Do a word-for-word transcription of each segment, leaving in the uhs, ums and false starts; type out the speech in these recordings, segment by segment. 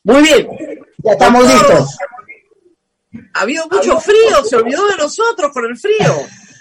Muy bien. Ya estamos Doctor, listos. ha habido mucho frío, se olvidó de nosotros con el frío.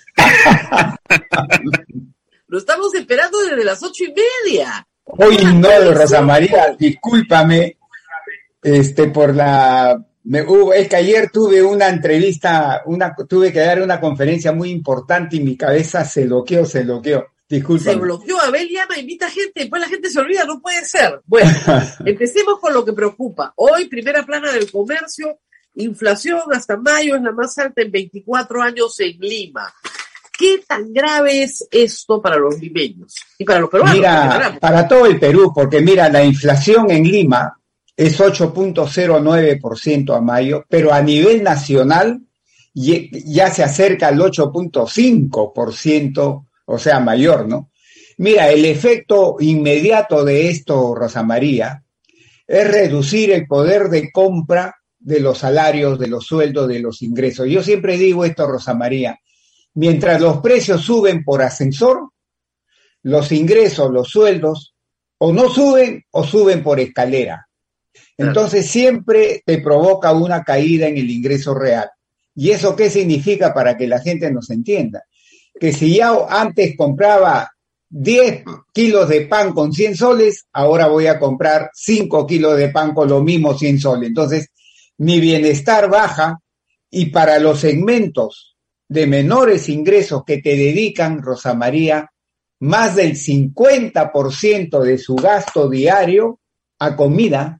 Lo estamos esperando desde las ocho y media. Hoy no, Rosa María, discúlpame, este, por la, me, hubo, es que ayer tuve una entrevista, una, tuve que dar una conferencia muy importante y mi cabeza se bloqueó, se bloqueó. Discúlpame. Se bloqueó, Abel llama, invita gente, después la gente se olvida, no puede ser. Bueno, empecemos con lo que preocupa. Hoy, primera plana del comercio, inflación hasta mayo es la más alta en veinticuatro años en Lima. ¿Qué tan grave es esto para los limeños? Y para los peruanos. Mira, para todo el Perú, porque mira, la inflación en Lima es ocho punto cero nueve por ciento a mayo, pero a nivel nacional ya se acerca al ocho punto cinco por ciento, o sea, mayor, ¿no? Mira, el efecto inmediato de esto, Rosa María, es reducir el poder de compra de los salarios, de los sueldos, de los ingresos. Yo siempre digo esto, Rosa María, mientras los precios suben por ascensor, los ingresos, los sueldos, o no suben o suben por escalera. Entonces siempre te provoca una caída en el ingreso real. ¿Y eso qué significa para que la gente nos entienda? Que si ya antes compraba diez kilos de pan con cien soles, ahora voy a comprar cinco kilos de pan con lo mismo cien soles. Entonces, mi bienestar baja y para los segmentos de menores ingresos que te dedican, Rosa María, más del cincuenta por ciento de su gasto diario a comida,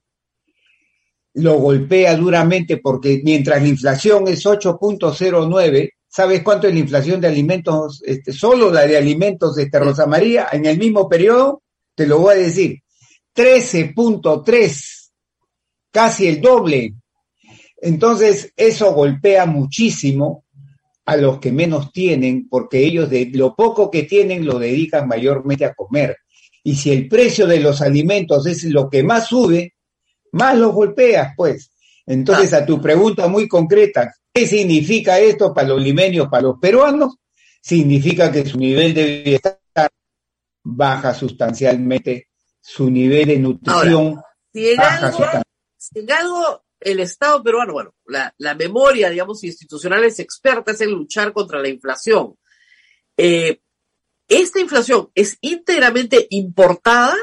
lo golpea duramente porque mientras la inflación es ocho punto cero nueve, ¿sabes cuánto es la inflación de alimentos? Este, solo la de alimentos, este, Rosa María, en el mismo periodo, te lo voy a decir, trece punto tres, casi el doble. Entonces, eso golpea muchísimo a los que menos tienen, porque ellos de lo poco que tienen lo dedican mayormente a comer. Y si el precio de los alimentos es lo que más sube, más los golpeas, pues. Entonces, a tu pregunta muy concreta, ¿qué significa esto para los limeños, para los peruanos? Significa que su nivel de bienestar baja sustancialmente, su nivel de nutrición Ahora, si en baja algo, sustancialmente. si en algo el Estado peruano, bueno, la, la memoria, digamos, institucional es experta es en luchar contra la inflación. Eh, ¿Esta inflación es íntegramente importada?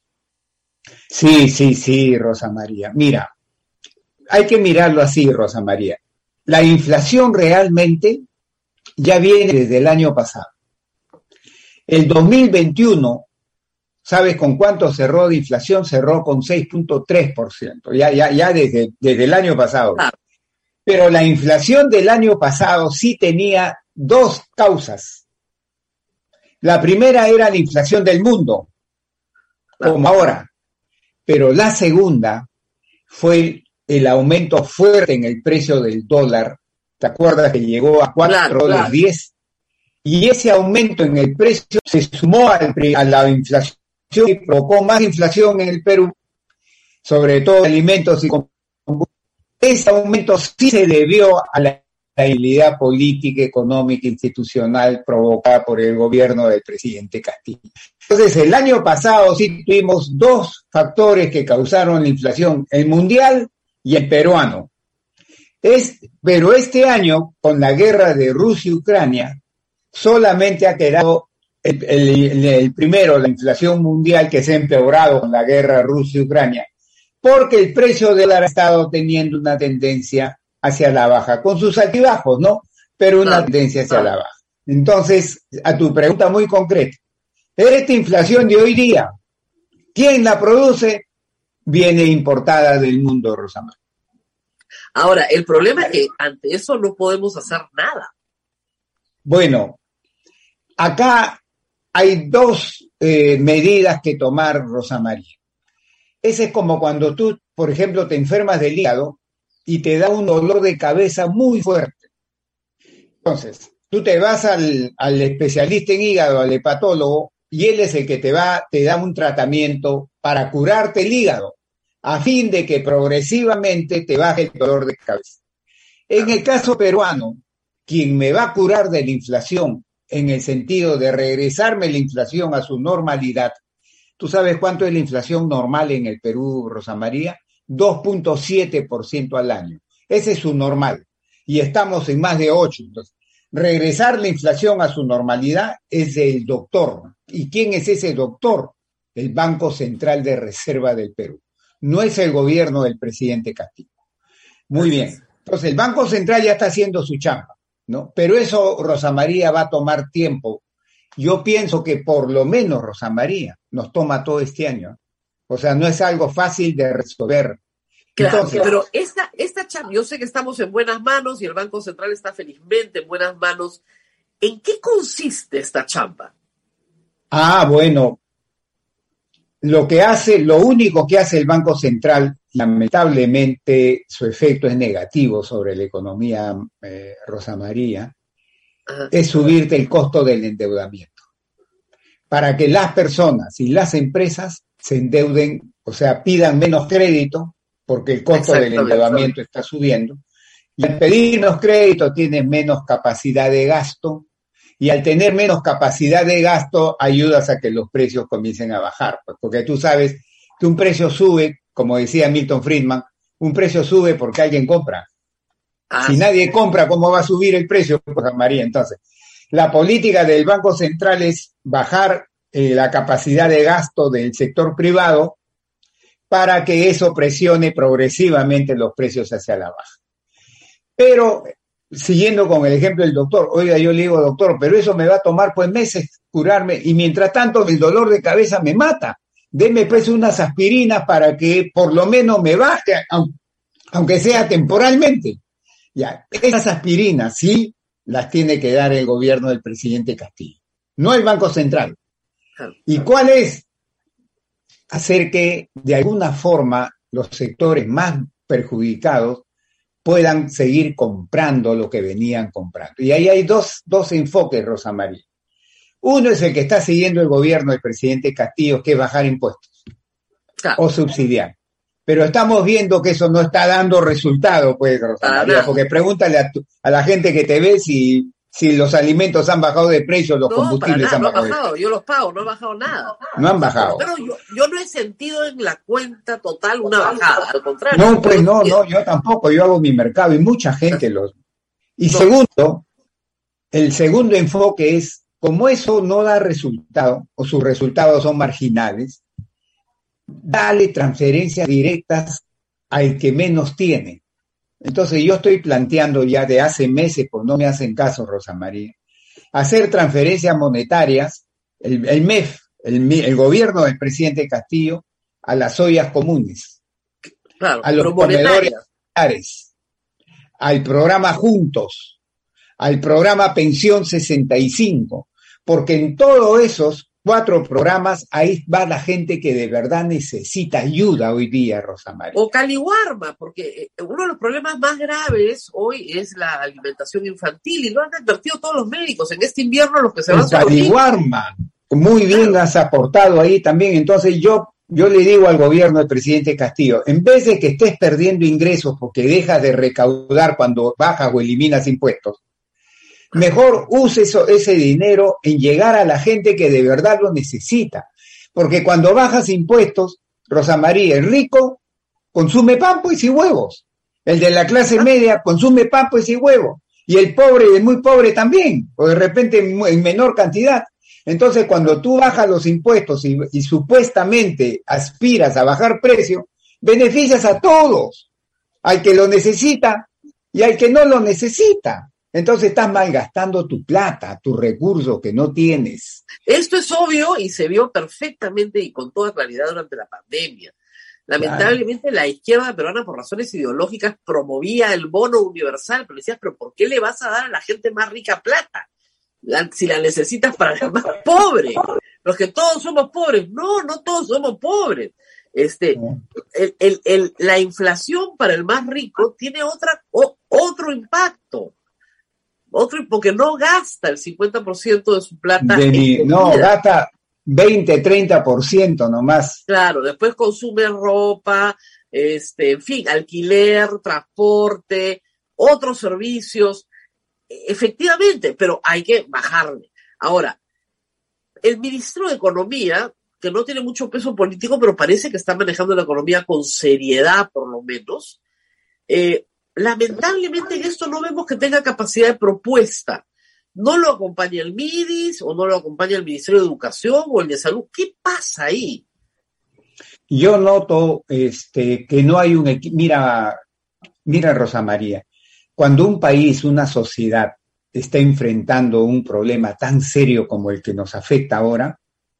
Sí, sí, sí, Rosa María. Mira, hay que mirarlo así, Rosa María. La inflación realmente ya viene desde el año pasado. El dos mil veintiuno, ¿sabes con cuánto cerró de inflación? Cerró con seis punto tres por ciento, ya, ya, ya desde, desde el año pasado. Claro. Pero la inflación del año pasado sí tenía dos causas. La primera era la inflación del mundo, como ahora. Pero la segunda fue el aumento fuerte en el precio del dólar. ¿Te acuerdas que llegó a cuatro dólares diez? Y ese aumento en el precio se sumó al, a la inflación y provocó más inflación en el Perú, sobre todo alimentos y combustibles. Ese aumento sí se debió a la estabilidad política, económica, institucional provocada por el gobierno del presidente Castillo. Entonces, el año pasado sí tuvimos dos factores que causaron la inflación, el mundial y el peruano. Es, pero este año, con la guerra de Rusia y Ucrania, solamente ha quedado el, el, el primero, la inflación mundial, que se ha empeorado con la guerra Rusia y Ucrania, porque el precio del dólar ha estado teniendo una tendencia hacia la baja, con sus altibajos, ¿no? Pero una tendencia hacia la baja. Entonces, a tu pregunta muy concreta, esta inflación de hoy día, ¿quién la produce? Viene importada del mundo, Rosa María. Ahora, el problema es que ante eso no podemos hacer nada. Bueno, acá hay dos eh, medidas que tomar, Rosa María. Ese es como cuando tú, por ejemplo, te enfermas del hígado y te da un dolor de cabeza muy fuerte. Entonces, tú te vas al, al especialista en hígado, al hepatólogo, y él es el que te va, te da un tratamiento para curarte el hígado, a fin de que progresivamente te baje el dolor de cabeza. En el caso peruano, quien me va a curar de la inflación, en el sentido de regresarme la inflación a su normalidad, ¿tú sabes cuánto es la inflación normal en el Perú, Rosa María? dos punto siete por ciento al año. Ese es su normal. Y estamos en más de ocho. Entonces, regresar la inflación a su normalidad es el doctor. ¿Y quién es ese doctor? El Banco Central de Reserva del Perú. No es el gobierno del presidente Castillo. Muy bien. Entonces, el Banco Central ya está haciendo su chamba, ¿no? Pero eso, Rosa María, va a tomar tiempo. Yo pienso que por lo menos, Rosa María, nos toma todo este año. O sea, no es algo fácil de resolver. Claro, Entonces, pero esta, esta chamba, yo sé que estamos en buenas manos y el Banco Central está felizmente en buenas manos. ¿En qué consiste esta chamba? Ah, bueno, lo que hace, lo único que hace el Banco Central, lamentablemente su efecto es negativo sobre la economía, eh, Rosa María, Ajá. es subirte el costo del endeudamiento. Para que las personas y las empresas se endeuden, o sea, pidan menos crédito, porque el costo del endeudamiento está subiendo. Y al pedir menos crédito tienes menos capacidad de gasto, y al tener menos capacidad de gasto ayudas a que los precios comiencen a bajar, pues, porque tú sabes que un precio sube, como decía Milton Friedman, un precio sube porque alguien compra. Ah, si sí. nadie compra, ¿cómo va a subir el precio? Pues, María, entonces, la política del Banco Central es bajar eh, la capacidad de gasto del sector privado para que eso presione progresivamente los precios hacia la baja. Pero, siguiendo con el ejemplo del doctor, oiga, yo le digo, doctor, pero eso me va a tomar pues meses curarme, y mientras tanto el dolor de cabeza me mata. Deme pues unas aspirinas para que por lo menos me baje, aunque sea temporalmente. Ya, esas aspirinas sí las tiene que dar el gobierno del presidente Castillo, no el Banco Central. ¿Y cuál es? Hacer que de alguna forma los sectores más perjudicados puedan seguir comprando lo que venían comprando. Y ahí hay dos, dos enfoques, Rosa María. Uno es el que está siguiendo el gobierno del presidente Castillo, que es bajar impuestos claro. o subsidiar. Pero estamos viendo que eso no está dando resultado, pues, Rosa María, nada. Porque pregúntale a, tu, a la gente que te ve si, si los alimentos han bajado de precio, los no, combustibles para nada, han no bajado. Han bajado. Yo los pago, no han bajado nada. No han bajado. Pero yo, yo no he sentido en la cuenta total una bajada, al contrario. No, pues no, no, yo tampoco, yo hago mi mercado y mucha gente los... Y no. Segundo, el segundo enfoque es, como eso no da resultado, o sus resultados son marginales, dale transferencias directas al que menos tiene. Entonces yo estoy planteando ya de hace meses, pues no me hacen caso, Rosa María, hacer transferencias monetarias, el, el M E F, el, el gobierno del presidente Castillo, a las ollas comunes, claro, a los comedores familiares, al programa Juntos, al programa Pensión sesenta y cinco, porque en todos esos cuatro programas, ahí va la gente que de verdad necesita ayuda hoy día, Rosa María. O Caliwarma, porque uno de los problemas más graves hoy es la alimentación infantil, y lo han advertido todos los médicos. En este invierno los que se van a Caliwarma, muy bien claro. Has aportado ahí también. Entonces yo, yo le digo al gobierno del presidente Castillo, en vez de que estés perdiendo ingresos porque dejas de recaudar cuando bajas o eliminas impuestos, mejor use eso, ese dinero en llegar a la gente que de verdad lo necesita. Porque cuando bajas impuestos, Rosa María, el rico consume pan, pues, y huevos. El de la clase media consume pan, pues, y huevos. Y el pobre, el muy pobre también, o de repente en, en menor cantidad. Entonces, cuando tú bajas los impuestos y, y supuestamente aspiras a bajar precio, beneficias a todos. Al que lo necesita y al que no lo necesita. Entonces estás malgastando tu plata, tu recurso que no tienes. Esto es obvio y se vio perfectamente y con toda claridad durante la pandemia. Lamentablemente claro. La izquierda peruana, por razones ideológicas, promovía el bono universal, pero decías, pero ¿por qué le vas a dar a la gente más rica plata? La, si la necesitas para la más pobre. Los que todos somos pobres. No, no todos somos pobres. Este, el, el, el, la inflación para el más rico tiene otra, o, otro impacto. Otro, porque no gasta el cincuenta por ciento de su plata. De mi, no, gasta veinte, treinta por ciento nomás. Claro, después consume ropa, este, en fin, alquiler, transporte, otros servicios. Efectivamente, pero hay que bajarle. Ahora, el ministro de Economía que no tiene mucho peso político, pero parece que está manejando la economía con seriedad, por lo menos. Eh, lamentablemente en esto no vemos que tenga capacidad de propuesta. No lo acompaña el MIDIS, o no lo acompaña el Ministerio de Educación, o el de Salud. ¿Qué pasa ahí? Yo noto este, que no hay un equipo. Mira, mira, Rosa María, cuando un país, una sociedad, está enfrentando un problema tan serio como el que nos afecta ahora,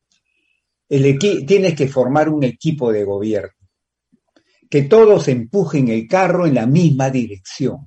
el equi- tienes que formar un equipo de gobierno, que todos empujen el carro en la misma dirección.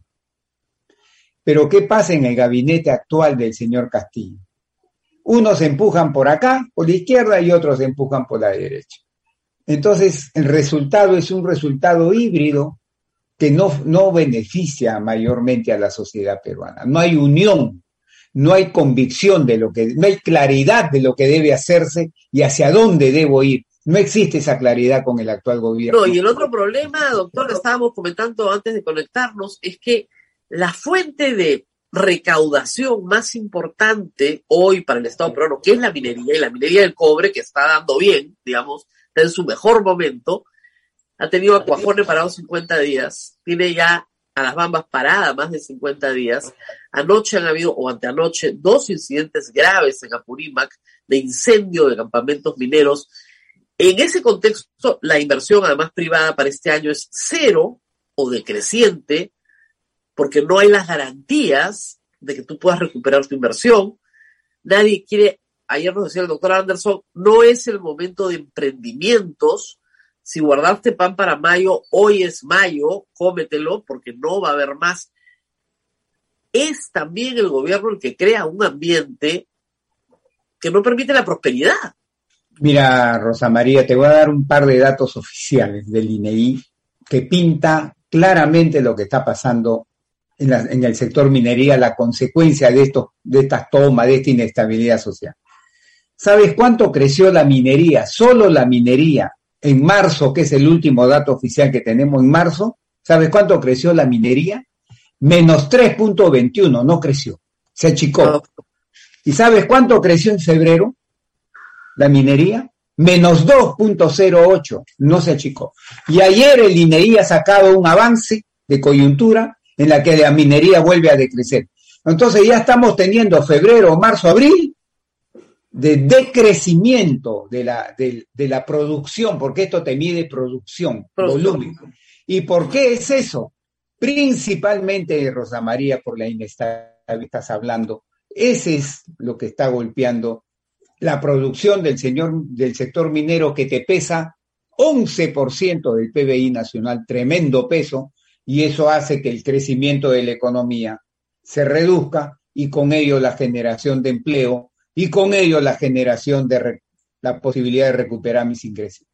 Pero ¿qué pasa en el gabinete actual del señor Castillo? Unos empujan por acá, por la izquierda, y otros empujan por la derecha. Entonces, el resultado es un resultado híbrido que no, no beneficia mayormente a la sociedad peruana. No hay unión, no hay convicción de lo que, no hay claridad de lo que debe hacerse y hacia dónde debo ir. No existe esa claridad con el actual gobierno. No, y el otro problema, doctor, lo estábamos comentando antes de conectarnos, es que la fuente de recaudación más importante hoy para el Estado peruano, que es la minería, y la minería del cobre, que está dando bien, digamos, está en su mejor momento, ha tenido a Cuajone parado cincuenta días, tiene ya a Las Bambas parada más de cincuenta días. Anoche han habido, o anteanoche, dos incidentes graves en Apurímac de incendio de campamentos mineros. En ese contexto, la inversión, además privada, para este año es cero o decreciente, porque no hay las garantías de que tú puedas recuperar tu inversión. Nadie quiere, ayer nos decía el doctor Anderson, no es el momento de emprendimientos. Si guardaste pan para mayo, hoy es mayo, cómetelo, porque no va a haber más. Es también el gobierno el que crea un ambiente que no permite la prosperidad. Mira, Rosa María, te voy a dar un par de datos oficiales del I N E I que pinta claramente lo que está pasando en, la, en el sector minería, la consecuencia de, estos, de estas tomas, de esta inestabilidad social. ¿Sabes cuánto creció la minería? Solo la minería. En marzo, que es el último dato oficial que tenemos en marzo, ¿sabes cuánto creció la minería? Menos tres punto veintiuno, no creció, se achicó. ¿Y sabes cuánto creció en febrero la minería? Menos dos punto cero ocho, no se achicó. Y ayer el I N E I ha sacado un avance de coyuntura en la que la minería vuelve a decrecer. Entonces ya estamos teniendo febrero, marzo, abril, de decrecimiento de la, de, de la producción, porque esto te mide producción, volumen. ¿Y por qué es eso? Principalmente, Rosa María, por la inestabilidad que estás hablando. Ese es lo que está golpeando la producción del, señor, del sector minero, que te pesa once por ciento del P B I nacional, tremendo peso, y eso hace que el crecimiento de la economía se reduzca y con ello la generación de empleo y con ello la generación de re, la posibilidad de recuperar mis ingresos.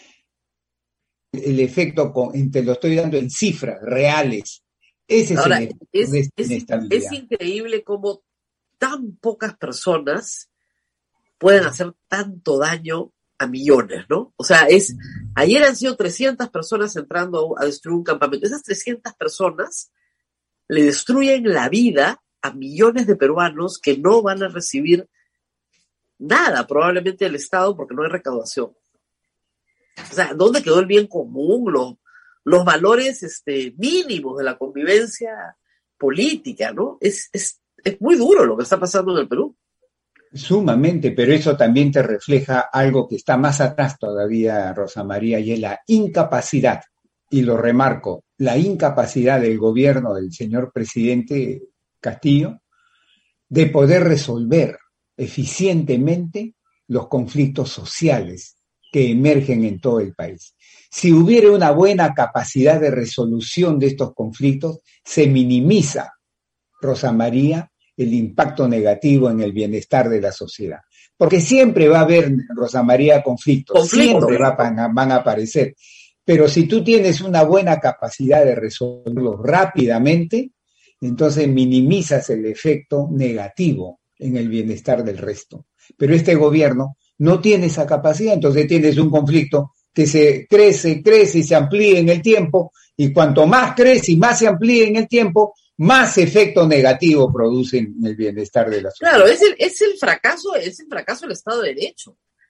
El efecto, con, te lo estoy dando en cifras reales. Ese Ahora, es el efecto de esta es, inestabilidad. Es increíble cómo tan pocas personas pueden hacer tanto daño a millones, ¿no? O sea, es ayer han sido trescientas personas entrando a destruir un campamento. Esas trescientas personas le destruyen la vida a millones de peruanos que no van a recibir nada, probablemente del Estado, porque no hay recaudación. O sea, ¿dónde quedó el bien común, los, los valores este, mínimos de la convivencia política, ¿no? Es, es, es muy duro lo que está pasando en el Perú. Sumamente, pero eso también te refleja algo que está más atrás todavía, Rosa María, y es la incapacidad, y lo remarco, la incapacidad del gobierno del señor presidente Castillo de poder resolver eficientemente los conflictos sociales que emergen en todo el país. Si hubiera una buena capacidad de resolución de estos conflictos, se minimiza, Rosa María, el impacto negativo en el bienestar de la sociedad. Porque siempre va a haber, Rosa María, conflictos, Conflicto, siempre va a, van a aparecer. Pero si tú tienes una buena capacidad de resolverlos rápidamente, entonces minimizas el efecto negativo en el bienestar del resto. Pero este gobierno no tiene esa capacidad, entonces tienes un conflicto que se crece, crece y se amplía en el tiempo, y cuanto más crece y más se amplía en el tiempo, más efecto negativo producen en el bienestar de la sociedad. Claro, es el, es el fracaso, es el fracaso del Estado de Derecho.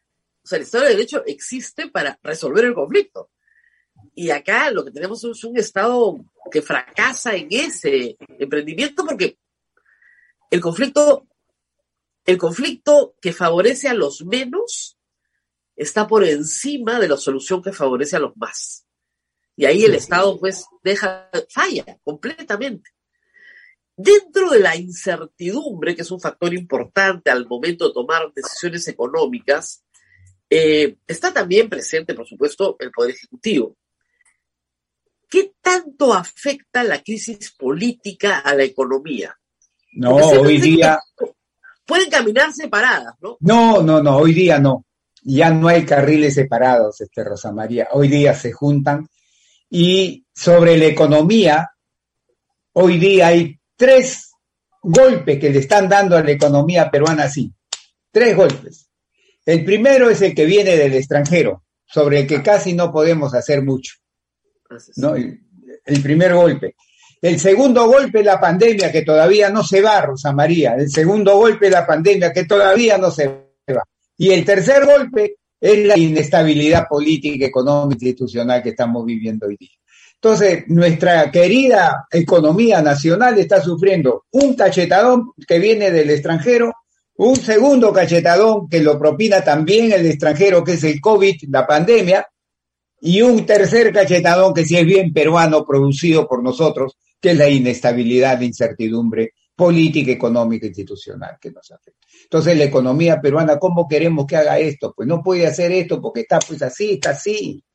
O sea, el Estado de Derecho existe para resolver el conflicto. Y acá lo que tenemos es un Estado que fracasa en ese emprendimiento porque el conflicto, el conflicto que favorece a los menos está por encima de la solución que favorece a los más. Y ahí el Estado, pues, deja, falla completamente. Dentro de la incertidumbre, que es un factor importante al momento de tomar decisiones económicas, eh, está también presente, por supuesto, el Poder Ejecutivo. ¿Qué tanto afecta la crisis política a la economía? No, hoy día... Pueden caminar separadas, ¿no? No, no, no, hoy día no. Ya no hay carriles separados, este, Rosa María. Hoy día se juntan. Y sobre la economía, hoy día hay tres golpes que le están dando a la economía peruana, sí. Tres golpes. El primero es el que viene del extranjero, sobre el que casi no podemos hacer mucho, ¿no? El, el primer golpe. El segundo golpe es la pandemia, que todavía no se va, Rosa María. El segundo golpe es la pandemia, que todavía no se va. Y el tercer golpe es la inestabilidad política, económica, institucional que estamos viviendo hoy día. Entonces, nuestra querida economía nacional está sufriendo un cachetadón que viene del extranjero, un segundo cachetadón que lo propina también el extranjero, que es el COVID, la pandemia, y un tercer cachetadón que sí es bien peruano, producido por nosotros, que es la inestabilidad, la incertidumbre política, económica, institucional que nos afecta. Entonces, la economía peruana, ¿cómo queremos que haga esto? Pues no puede hacer esto porque está pues así, está así.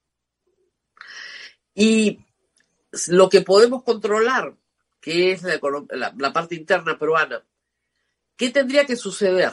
Y lo que podemos controlar, que es la, la, la parte interna peruana, ¿qué tendría que suceder?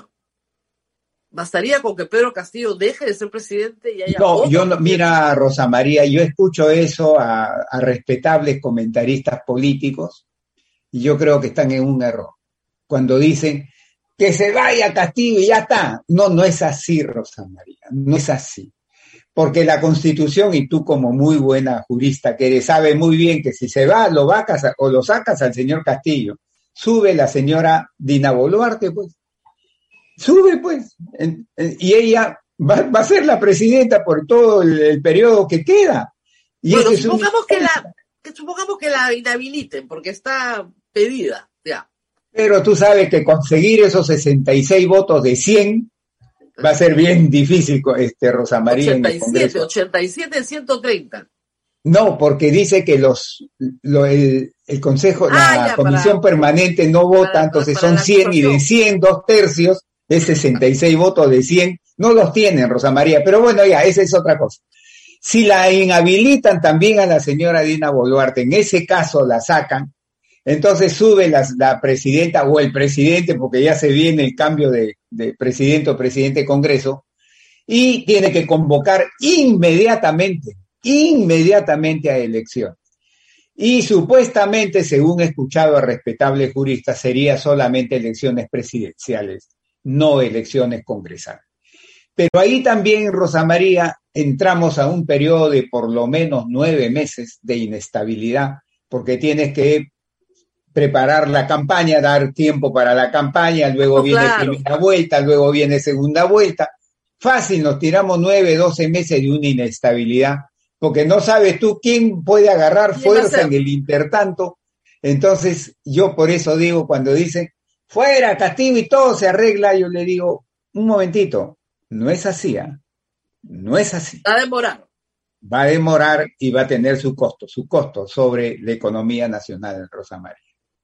¿Bastaría con que Pedro Castillo deje de ser presidente y haya No, otro yo no, presidente? mira, Rosa María, yo escucho eso a, a respetables comentaristas políticos y yo creo que están en un error. Cuando dicen que se vaya Castillo y ya está. No, no es así, Rosa María, no es así. Porque la Constitución, y tú como muy buena jurista que eres, sabe muy bien que si se va, lo vacas o lo sacas al señor Castillo, sube la señora Dina Boluarte, pues. Sube, pues. En, en, y ella va, va a ser la presidenta por todo el, el periodo que queda. Y bueno, ese supongamos, es un... que la, que supongamos que la inhabiliten, porque está pedida, ya. Pero tú sabes que conseguir esos sesenta y seis votos de cien va a ser bien difícil, este, Rosa María, en el Congreso. ochenta y siete, ciento treinta. No, porque dice que los lo, el, el Consejo, ah, la ya, Comisión para, Permanente no vota, para, entonces para son cien y de cien, dos tercios, es sesenta y seis votos de cien, no los tienen, Rosa María, pero bueno, ya, esa es otra cosa. Si la inhabilitan también a la señora Dina Boluarte, en ese caso la sacan, entonces sube la, la presidenta o el presidente, porque ya se viene el cambio de, de presidente o presidente de Congreso, y tiene que convocar inmediatamente, inmediatamente a elección. Y supuestamente, según he escuchado a respetables juristas, sería solamente elecciones presidenciales, no elecciones congresales. Pero ahí también, Rosa María, entramos a un periodo de por lo menos nueve meses de inestabilidad, porque tienes que preparar la campaña, dar tiempo para la campaña, luego oh, viene claro. primera vuelta, luego viene segunda vuelta. Fácil, nos tiramos nueve, doce meses de una inestabilidad, porque no sabes tú quién puede agarrar fuerza en el intertanto. Entonces, yo por eso digo, cuando dicen, fuera Castillo y todo se arregla, yo le digo, un momentito, no es así, ¿eh? No es así. Va a demorar. Va a demorar y va a tener su costo, su costo sobre la economía nacional en Rosa María.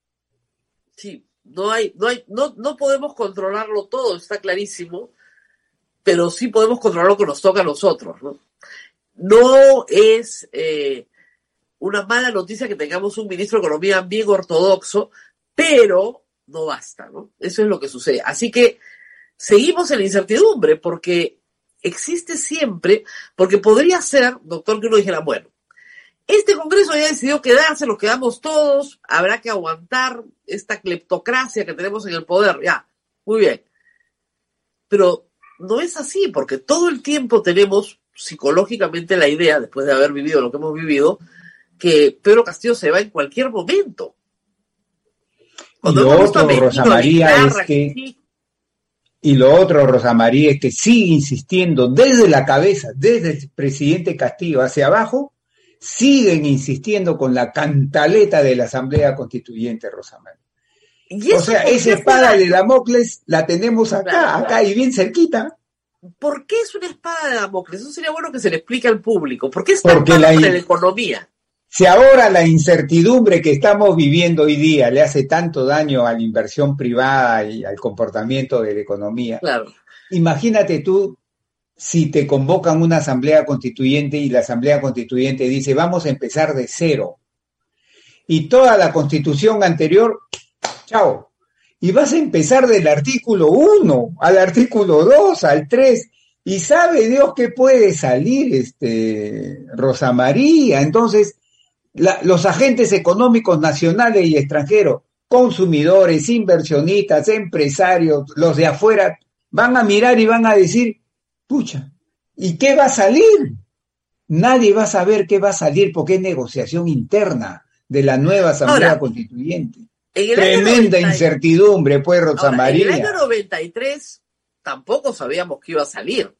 Sí, no hay, no hay, no, no podemos controlarlo todo, está clarísimo, pero sí podemos controlar lo que nos toca a nosotros, ¿no? No es eh, una mala noticia que tengamos un ministro de Economía bien ortodoxo, pero no basta, ¿no? Eso es lo que sucede. Así que seguimos en la incertidumbre, porque existe siempre, porque podría ser, doctor, que uno dijera, bueno, este Congreso ya decidió quedarse, nos quedamos todos, habrá que aguantar esta cleptocracia que tenemos en el poder, ya, muy bien. Pero no es así, porque todo el tiempo tenemos psicológicamente la idea, después de haber vivido lo que hemos vivido, que Pedro Castillo se va en cualquier momento. Cuando y lo otro, Rosa María, es que... Y lo otro, Rosa María, es que sigue insistiendo desde la cabeza, desde el presidente Castillo hacia abajo, siguen insistiendo con la cantaleta de la Asamblea Constituyente, Rosa María. O sea, esa espada fuera... de Damocles la tenemos acá, claro, acá claro. Y bien cerquita. ¿Por qué es una espada de Damocles? Eso sería bueno que se le explique al público. ¿Por qué es tan Porque la, in... la economía? Si ahora la incertidumbre que estamos viviendo hoy día le hace tanto daño a la inversión privada y al comportamiento de la economía, claro. Imagínate tú si te convocan una asamblea constituyente y la asamblea constituyente dice vamos a empezar de cero y toda la constitución anterior, chao, y vas a empezar del artículo uno al artículo dos, al tres, y sabe Dios qué puede salir, este, Rosa María. Entonces, La, los agentes económicos nacionales y extranjeros, consumidores, inversionistas, empresarios, los de afuera, van a mirar y van a decir, pucha, ¿y qué va a salir? Nadie va a saber qué va a salir porque es negociación interna de la nueva Asamblea Ahora, Constituyente. Tremenda noventa incertidumbre, pues, Rosa Ahora, María. En el año noventa y tres tampoco sabíamos que iba a salir.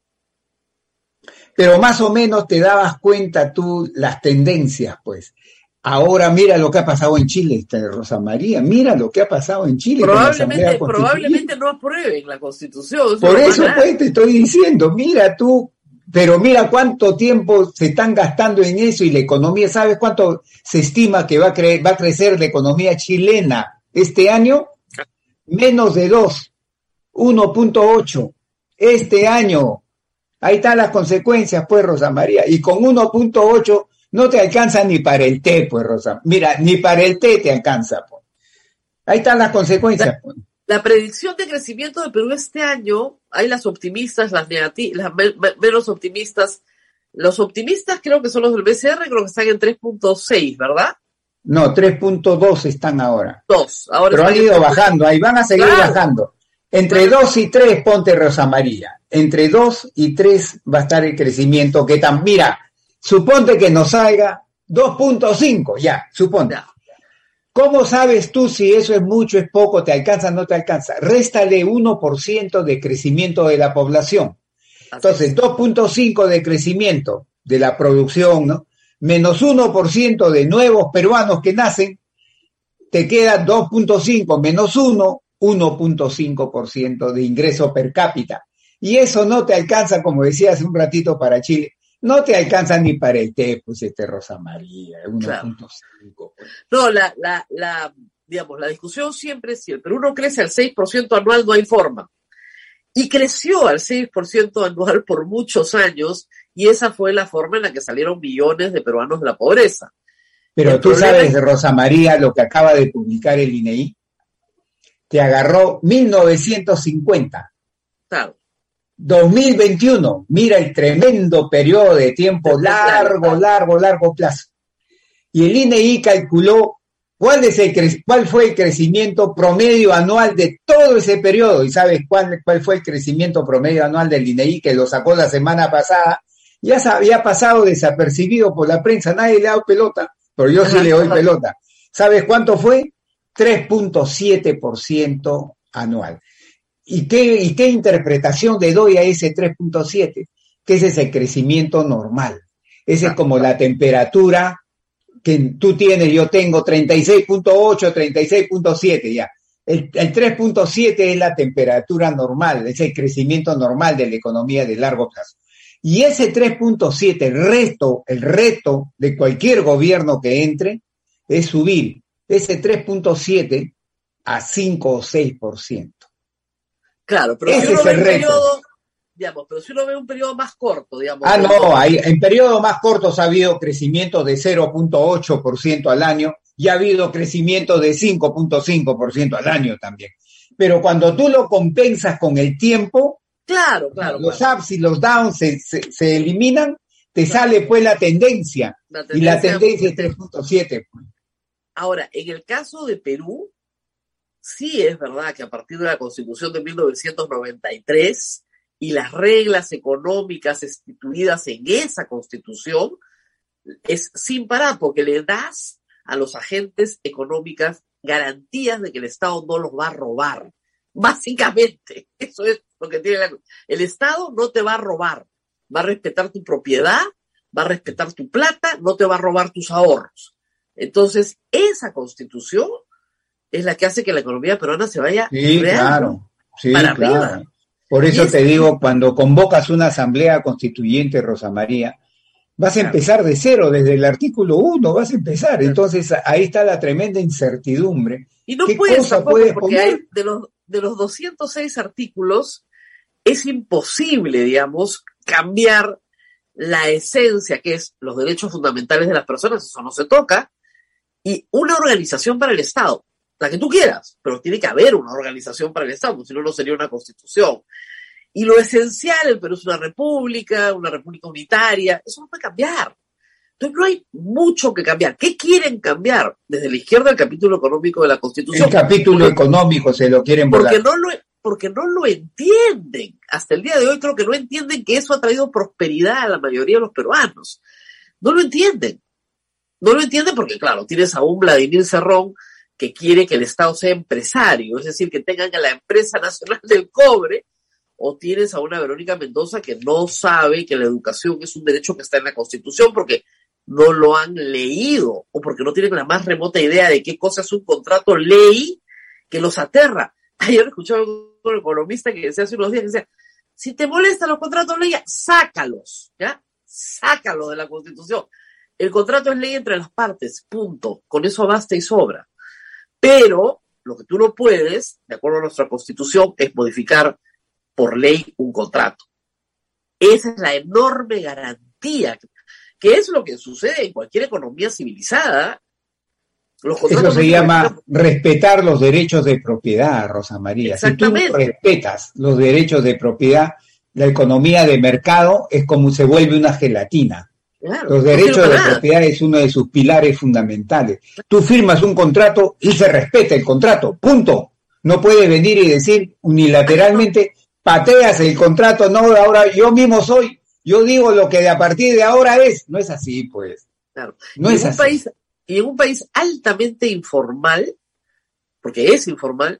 Pero más o menos te dabas cuenta tú las tendencias, pues. Ahora mira lo que ha pasado en Chile, Rosa María, mira lo que ha pasado en Chile. Probablemente, con la probablemente no aprueben la Constitución. Por eso pues te estoy diciendo, mira tú, pero mira cuánto tiempo se están gastando en eso y la economía, ¿sabes cuánto se estima que va a, cre- va a crecer la economía chilena este año? Menos de dos, uno punto ocho. Este año. Ahí están las consecuencias, pues, Rosa María. Y con uno punto ocho no te alcanza ni para el té, pues, Rosa. Mira, ni para el té te alcanza, pues. Ahí están las consecuencias, pues. La, la predicción de crecimiento de Perú este año, hay las optimistas, las negativas, las me, me, menos optimistas. Los optimistas creo que son los del B C R, creo que están en tres punto seis, ¿verdad? No, tres punto dos están ahora. dos. Ahora Pero han ido bajando, ahí van a seguir claro. bajando. Entre bueno. dos y tres, ponte Rosa María. Entre dos y tres va a estar el crecimiento que tan, mira, suponte que nos salga dos punto cinco, ya, suponte. Ya. ¿Cómo sabes tú si eso es mucho, es poco, te alcanza, no te alcanza? Réstale uno por ciento de crecimiento de la población. Entonces, dos punto cinco de crecimiento de la producción, ¿no? Menos uno por ciento de nuevos peruanos que nacen, te queda dos punto cinco menos uno, uno punto cinco por ciento de ingreso per cápita. Y eso no te alcanza, como decía hace un ratito, para Chile. No te alcanza ni para el té, pues, este Rosa María, uno punto cinco. Claro. Pues. No, la, la, la, digamos, la discusión siempre es si el Perú no crece al seis por ciento anual, no hay forma. Y creció al seis por ciento anual por muchos años, y esa fue la forma en la que salieron millones de peruanos de la pobreza. Pero tú sabes, es... Rosa María, lo que acaba de publicar el I N E I, te agarró mil novecientos cincuenta. Claro. dos mil veintiuno, mira el tremendo periodo de tiempo largo, largo, largo plazo. Y el I N E I calculó cuál, es el cre- cuál fue el crecimiento promedio anual de todo ese periodo. ¿Y sabes cuál, cuál fue el crecimiento promedio anual del I N E I que lo sacó la semana pasada? Ya se había pasado desapercibido por la prensa, nadie le ha dado pelota, pero yo sí le doy pelota. ¿Sabes cuánto fue? tres punto siete por ciento anual. ¿Y qué, ¿Y qué interpretación le doy a ese tres punto siete? Que ese es el crecimiento normal. Ese es como la temperatura que tú tienes, yo tengo treinta y seis punto ocho, treinta y seis punto siete ya. El, el tres punto siete es la temperatura normal, es el crecimiento normal de la economía de largo plazo. Y ese tres punto siete, el reto, el reto de cualquier gobierno que entre, es subir ese tres punto siete a cinco o seis por ciento. Claro, pero ese si uno es ve el un reto. periodo, digamos, pero si uno ve un periodo más corto, digamos. Ah, no, hay, en periodos más cortos ha habido crecimiento de cero punto ocho por ciento al año y ha habido crecimiento de cinco punto cinco por ciento al año también. Pero cuando tú lo compensas con el tiempo, claro, claro, los claro. ups y los downs se, se, se eliminan, te claro. sale pues la tendencia, la tendencia y la tendencia es tres punto siete. Ahora, en el caso de Perú, sí es verdad que a partir de la Constitución de mil novecientos noventa y tres y las reglas económicas instituidas en esa Constitución, es sin parar, porque le das a los agentes económicos garantías de que el Estado no los va a robar. Básicamente, eso es lo que tiene la, el Estado no te va a robar, va a respetar tu propiedad, va a respetar tu plata, no te va a robar tus ahorros. Entonces, esa Constitución es la que hace que la economía peruana se vaya sí, claro, sí, para claro. arriba. Por eso y te es, digo, cuando convocas una asamblea constituyente, Rosa María, vas a empezar de cero, desde el artículo uno vas a empezar. Entonces, ahí está la tremenda incertidumbre. Y no ¿Qué puedes cosa tampoco, puedes porque poner? hay de los, de los doscientos seis artículos, es imposible, digamos, cambiar la esencia, que es los derechos fundamentales de las personas, eso no se toca, y una organización para el Estado, la que tú quieras, pero tiene que haber una organización para el Estado, si no, no sería una constitución. Y lo esencial, el Perú es una república, una república unitaria, eso no puede cambiar. Entonces no hay mucho que cambiar. ¿Qué quieren cambiar? Desde la izquierda el capítulo económico de la Constitución. El capítulo porque, económico se lo quieren volar. Porque no lo, porque no lo entienden. Hasta el día de hoy creo que no entienden que eso ha traído prosperidad a la mayoría de los peruanos. No lo entienden. No lo entienden porque, claro, tienes a un Vladimir Cerrón que quiere que el Estado sea empresario, es decir, que tengan a la empresa nacional del cobre, o tienes a una Verónica Mendoza que no sabe que la educación es un derecho que está en la Constitución porque no lo han leído o porque no tienen la más remota idea de qué cosa es un contrato ley que los aterra. Ayer escuchaba a un economista que decía hace unos días, que decía, si te molestan los contratos ley, sácalos, ¿ya? Sácalos de la Constitución. El contrato es ley entre las partes, punto. Con eso basta y sobra. Pero lo que tú no puedes, de acuerdo a nuestra Constitución, es modificar por ley un contrato. Esa es la enorme garantía, que es lo que sucede en cualquier economía civilizada. Los Eso se llama respetar los derechos de propiedad, Rosa María. Si tú no respetas los derechos de propiedad, la economía de mercado es como se vuelve una gelatina. Claro, los derechos no de nada. propiedad es uno de sus pilares fundamentales. Tú firmas un contrato y se respeta el contrato, punto. No puedes venir y decir unilateralmente, pateas el contrato, no, ahora yo mismo soy, yo digo lo que de a partir de ahora es. No es así, pues. Claro. No y es en un así. País, y en un país altamente informal, porque es informal,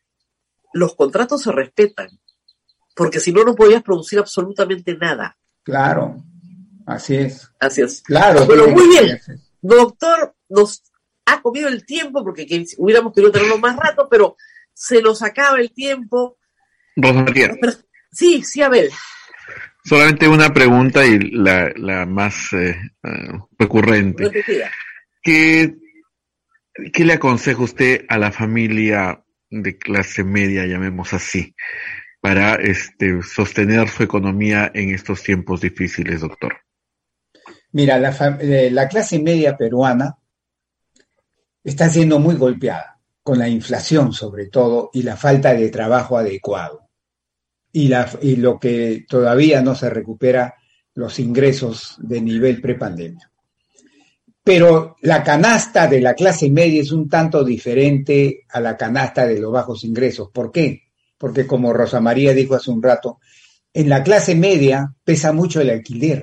los contratos se respetan, porque si no, no podías producir absolutamente nada. Claro. Así es. Así es. Claro. Bueno, muy bien. Doctor, nos ha comido el tiempo porque que, hubiéramos querido tenerlo más rato, pero se nos acaba el tiempo. Rosa María. Sí, sí, Abel. Solamente una pregunta y la, la más eh, uh, recurrente. Repetida. ¿Qué, ¿Qué le aconseja usted a la familia de clase media, llamemos así, para este, sostener su economía en estos tiempos difíciles, doctor? Mira, la, la clase media peruana está siendo muy golpeada, con la inflación sobre todo, y la falta de trabajo adecuado. Y, la, y lo que todavía no se recupera, los ingresos de nivel prepandemia. Pero la canasta de la clase media es un tanto diferente a la canasta de los bajos ingresos. ¿Por qué? Porque como Rosa María dijo hace un rato, en la clase media pesa mucho el alquiler.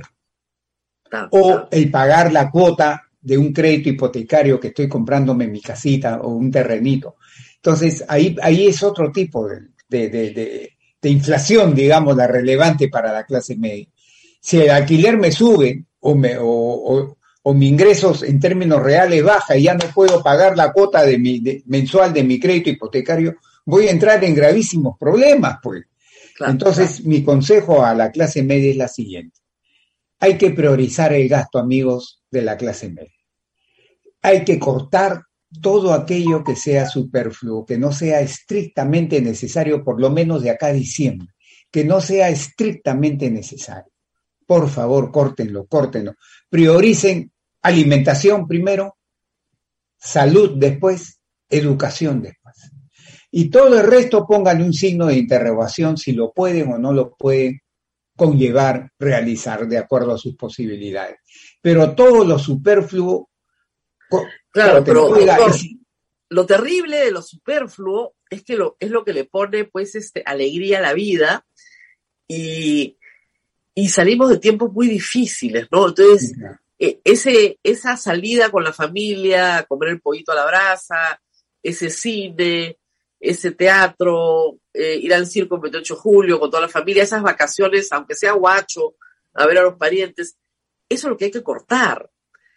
O el pagar la cuota de un crédito hipotecario que estoy comprándome mi casita o un terrenito. Entonces, ahí, ahí es otro tipo de, de, de, de, de inflación, digamos, la relevante para la clase media. Si el alquiler me sube o, me, o, o, o mi ingresos en términos reales baja y ya no puedo pagar la cuota de mi, de, mensual de mi crédito hipotecario, voy a entrar en gravísimos problemas, pues. Claro, Entonces, claro. mi consejo a la clase media es la siguiente. Hay que priorizar el gasto, amigos, de la clase media. Hay que cortar todo aquello que sea superfluo, que no sea estrictamente necesario, por lo menos de acá a diciembre, que no sea estrictamente necesario. Por favor, córtenlo, córtenlo. Prioricen alimentación primero, salud después, educación después. Y todo el resto pónganle un signo de interrogación si lo pueden o no lo pueden conllevar, realizar de acuerdo a sus posibilidades. Pero todo lo superfluo... Claro, pero doctor, lo terrible de lo superfluo es que lo, es lo que le pone pues este alegría a la vida y, y salimos de tiempos muy difíciles, ¿no? Entonces, sí, claro. eh, ese, esa salida con la familia, comer el pollito a la brasa, ese cine, ese teatro, eh, ir al circo el veintiocho de julio con toda la familia, esas vacaciones, aunque sea guacho, a ver a los parientes, eso es lo que hay que cortar.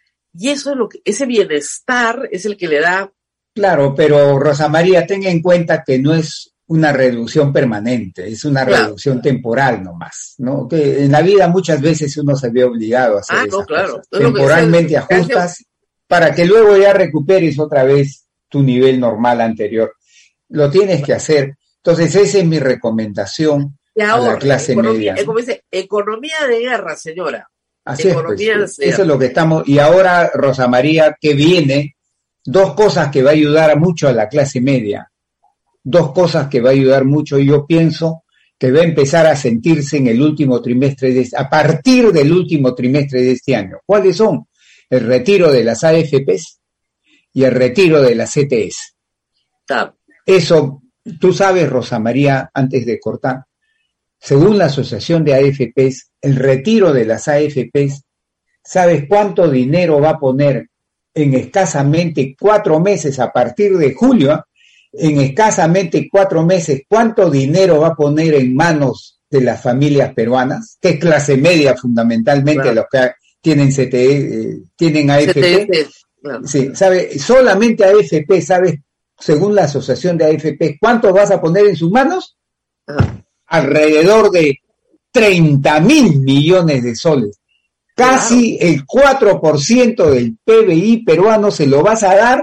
Y eso es lo que, ese bienestar es el que le da. Claro, pero Rosa María, ten en cuenta que no es una reducción permanente, es una claro. reducción temporal nomás, ¿no? Que en la vida muchas veces uno se ve obligado a hacer ah, esas no, claro. cosas. Temporalmente ajustas para que luego ya recuperes otra vez tu nivel normal anterior. Lo tienes que hacer. Entonces, esa es mi recomendación ahora, a la clase economía, media. Como dice, economía de guerra, señora. Así economía es, pues, eso es lo que estamos. Y ahora, Rosa María, que viene, dos cosas que va a ayudar mucho a la clase media. Dos cosas que va a ayudar mucho, y yo pienso que va a empezar a sentirse en el último trimestre, de, a partir del último trimestre de este año. ¿Cuáles son? El retiro de las A F Pes y el retiro de las C T Es. Claro. Eso, tú sabes, Rosa María, antes de cortar, según la Asociación de A F Pes, el retiro de las A F Pes, ¿sabes cuánto dinero va a poner en escasamente cuatro meses a partir de julio? En escasamente cuatro meses, ¿cuánto dinero va a poner en manos de las familias peruanas? Que es clase media fundamentalmente, claro. Los que tienen C T E, eh, tienen A F P. C T E, claro. Sí, ¿sabe? Solamente A F P, ¿sabes? Según la Asociación de A F P, ¿cuánto vas a poner en sus manos? Ajá. Alrededor de treinta mil millones de soles. Casi claro. El cuatro por ciento del P B I peruano se lo vas a dar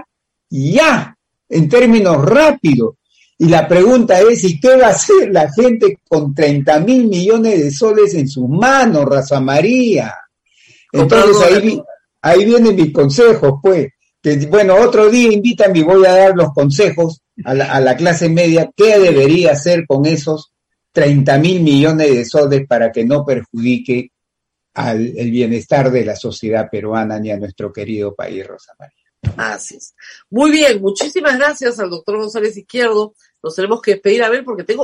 ya, en términos rápidos. Y la pregunta es, ¿y qué va a hacer la gente con treinta mil millones de soles en sus manos, Rosa María? Entonces ahí, ahí vienen mis consejos, pues. Que, bueno, otro día invítame y voy a dar los consejos a la, a la clase media, qué debería hacer con esos treinta mil millones de soles para que no perjudique al el bienestar de la sociedad peruana ni a nuestro querido país, Rosa María. Así es. Muy bien, muchísimas gracias al doctor González Izquierdo. Nos tenemos que despedir a ver porque tengo